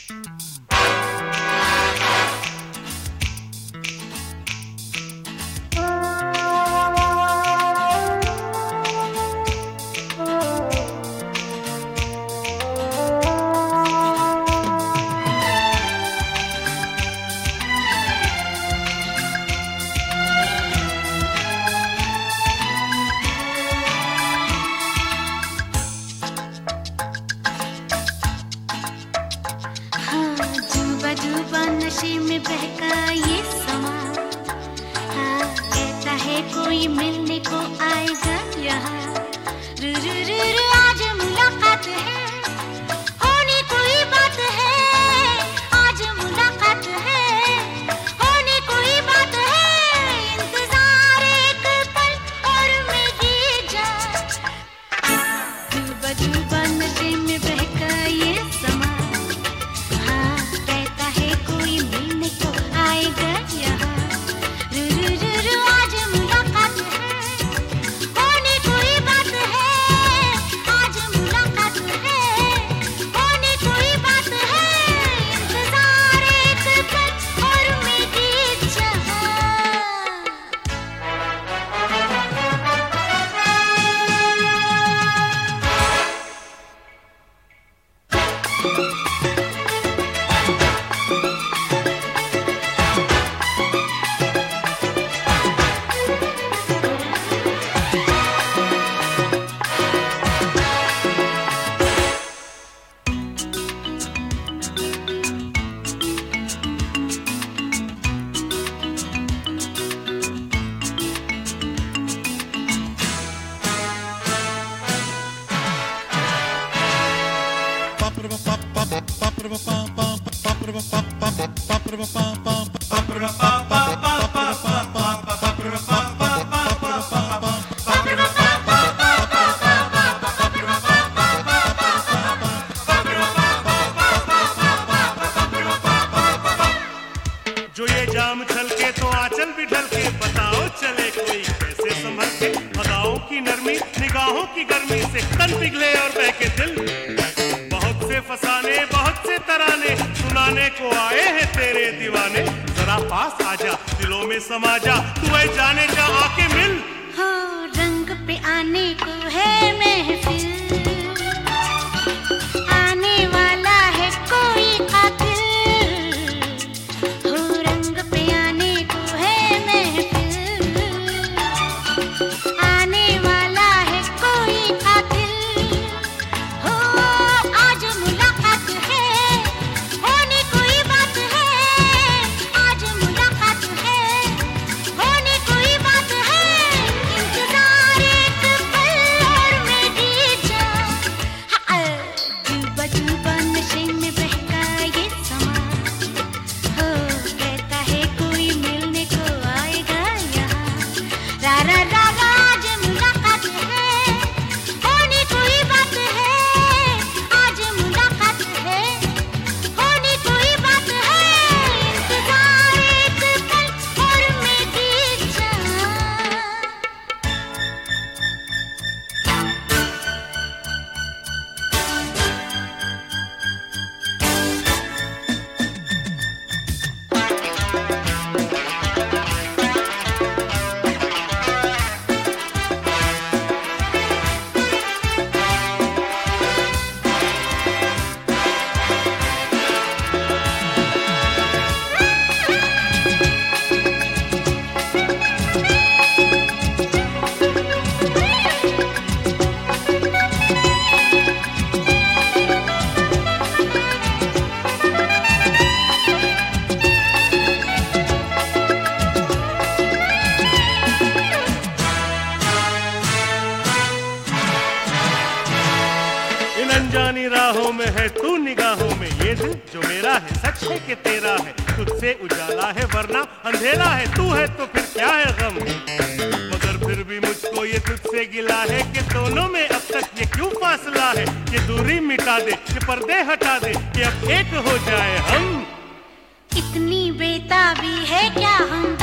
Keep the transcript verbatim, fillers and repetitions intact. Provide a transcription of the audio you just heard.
नशे में बहका ये समा, हाँ कहता है कोई मिलने को आएगा यहाँ। रु रु रु रु आज मुलाकात है, होने कोई बात है, आज मुलाकात है, होने कोई बात है, इंतजार एक पल और मेरी जान। डूबा डूबा नशे में बहका ये समा, जो ये जाम छलके तो आंचल भी ढलके, बताओ चले कोई कैसे संभल के। अदाओं की नरमी निगाहों की गर्मी से तन पिघले और बहके दिल। बहुत से फसाने बहुत से तराने सुनाने को आए हैं तेरे दीवाने। जरा पास आजा दिलों में समा जा, तू ऐ जाने जा आके मिल। हो रंग पे आने को है महफिल, आने वाला है कोई कातिल। अनजानी राहों में है तू निगाहों में, ये दिल जो मेरा है सच है कि तेरा है। तुझसे उजाला है वरना अंधेरा है, तू है तो फिर क्या है गम। मगर फिर भी मुझको ये तुझसे गिला है कि दोनों में अब तक ये क्यों फासला है। ये दूरी मिटा दे, ये पर्दे हटा दे, कि अब एक हो जाए हम। इतनी बेताबी है क्या हम